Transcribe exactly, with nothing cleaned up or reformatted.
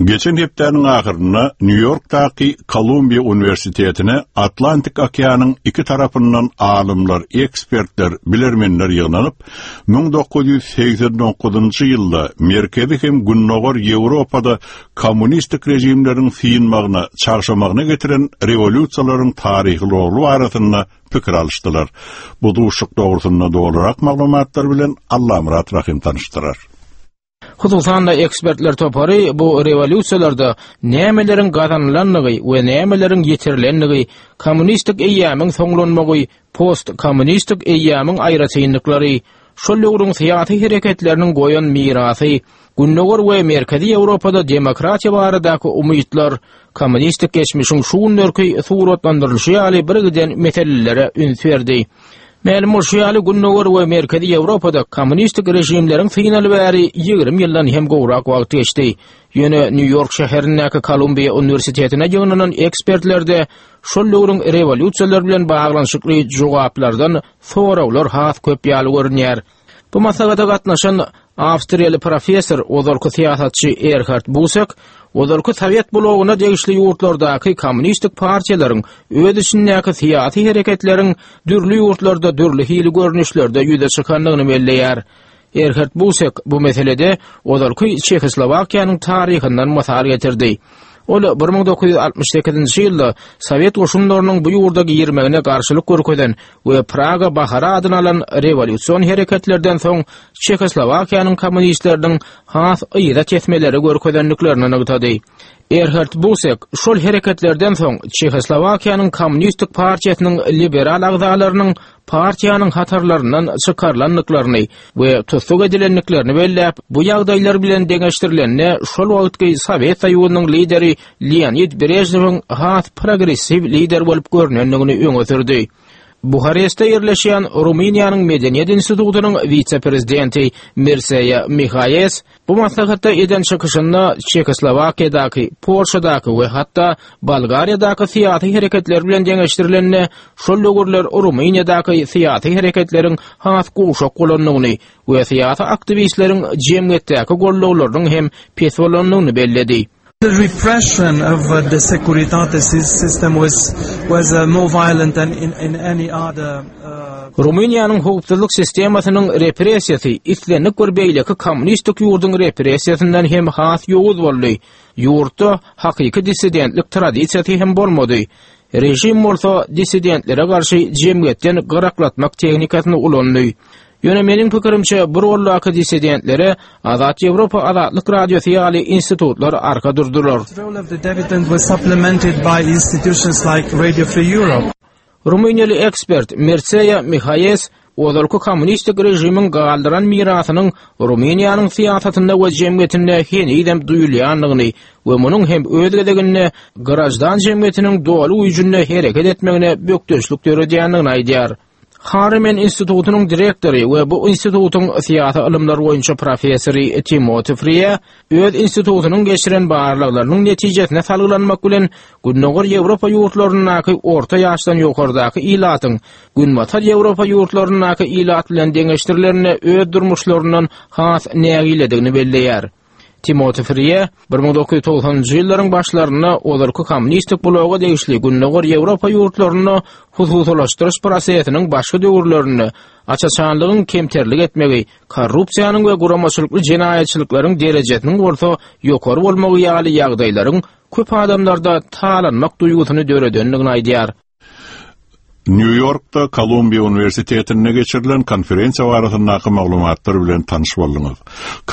Geçen heptäniň ahyrynda New York'taki Columbia Üniversitetine Atlantik Okeanynyň iki tarapyndan alymlar, ekspertler, bilermenler ýygnanyp, bin dokuz ýüz seksen dokuzynjy ýylda merkezi hem günnäger Ýewropada kommunistik rejimleriň syýnmagyna, çarşamagyna getiren rewolýusiýalaryň taryhy rolu barasynda pikir alışdylar. Bu duşuk dogrusynda dolarak maglumatlar bilen Allah Murat Rahim tanışdyrar. Hususan da ekspertler topary bu rewolýusiýalarda nämelerin gazanlanlygy we nämelerin ýetirlenligi, kommunistik eýýämiň soňlanmagy, post-kommunistik eýýämiň aýraçynlyklary, şol ýolun syýasy hereketleriniň goýan mirasy, günnäger we merkezi Ýewropada demokratiýa baradaky umytlar, kommunistik geçmişiň şu günlerki suratlandyrylyşy ýaly bir giden meselelere üns berdi. Ma'lum şeýle günnäger we merkezi Ýewropada kommunistik rejimleriň synaly bäri ýygrym ýyldan hem gowrak wagt geçdi. Ýöne New York şäherindäki Columbia Üniversitetine ýygnanan ekspertlerde şol ýolun rewolýusiýalar bilen baglanyşykly jogaplardan sorawlar has köp ýaly görünýär. Bu masalada gatnaşan Awstriýaly professor, ozarky syýasatçy Erhard Busek, ozarky Sowet blogyna degişli ýurtlardaky kommunistik partiýalaryň öz içindäki syýasy hereketleriň dürli ýurtlarda dürli hili görnüşlerde ýüze çykanlygyny belleýär. Erhard Busek bu meselede ozarky Çekoslowakiýanyň taryhyndan masal getirdi. Ol bir ming dokuz ýüz altymyş sekizinji ýylda Sowet goşunlarynyň bu ýurdaky ýermegine garşylyk görkezden we Praga bahara adyny alan rewolýusiýon hereketlerden soň Çekoslowakiýanyň kommunistleriniň has ýyra kesmeleri görkezenliklerini ňygytady. Erhard Busek şol hereketlerden soň Çekoslowakiýanyň kommunistik partiýasynyň liberal agzalarynyň partiýanyň hatarlaryndan çykarlanlyklaryny we tutsak edilenliklerini belläp, bu ýagdaýlar bilen deňeşdirilenne şol wagtky Sowet Soýuzynyň lideri Leonid Brezhnewiň has progressiv lider bolup görnenligini öňe sürdi. Buharestde ýerleşýän Ruminiýanyň Medeniýet institutynyň wise-prezidenti Mirseýa Mihayes bu maslahatda eden çykyşynda Çekoslowakiýadaky, Polşadaky we hatda Bolgariýadaky syýasy hereketler bilen deňeşdirilenne şol ýogurlar Ruminiýadaky syýasy hereketleriň has gowşak bolanlygyny we syýasy aktivistleriň jemgyýetdäki gollawlarynyň hem pes bolanlygyny belledi. The repression of uh, the Securitate system was was uh, more violent than in, in any other. Uh... Ruminiýanyň hukukçylyk sistemasynyň repressiýasy islenip görbeýleki kommunistik ýurdun repressiýasyndan hem has ýowuz boldy. Ýurtda hakyky dissidentlik tradisiýasy hem bolmady. Rejim bolsa dissidentlere garşy jemgyýetden gyraklatmak tehnikasyny ulandy. Ýöne meniň pikirimçe bir ollaky dissidentlere Azat Ýewropa Azatlyk radiosu ýaly institutlar arka durdular. The role of the dissident was supplemented by institutions like Radio Free Europe. Ruminiýaly ekspert Mirseýa Mihayes ozarky kommunistik rejimiň galdyran mirasynyň Ruminiýanyň syýasatynda we jemgyýetinde henüýdem duýulýanlygyny we munyň hem öz gedegine garajdan jemgyýetiniň doly uýjunda hereket etmegine bökdeşlik töredýänligini aýdýar. Harriman institutynyň direktori we bu institutyň syýasy ilmler boýunça professory Timothy Freya öz institutynyň geçiren barlyklarynyň netijesine salglanmak bilen günnäger Ýewropa ýurtlarynyň orta ýaşdan ýokardaky ilatyň günmatar Ýewropa ýurtlarynyň ilat bilen deňeşdirilerini öz durmuşlaryndan has nägiledigini belleýär. Timothy Freya bir ming dokuz ýüz togsanjy ýyllaryň başlaryna olarky kommunistik bloga degişli günnäger Ýewropa ýurtlaryny hususlaşdyryş prosesiniň başga döwürlerini, açaçanlygyň kemterlik etmegi, korrupsiýanyň we guramaçylykly jenaýetçiliklaryň derejesiniň orta ýokary bolmagy ýaly ýagdaýlaryň köp adamlarda talanmak duýgusyny döredenligini aýdýar. New York'ta Columbia Üniversitetine geçirilen konferensiýa barasyndaky maglumatlar bilen tanyş boldunuz.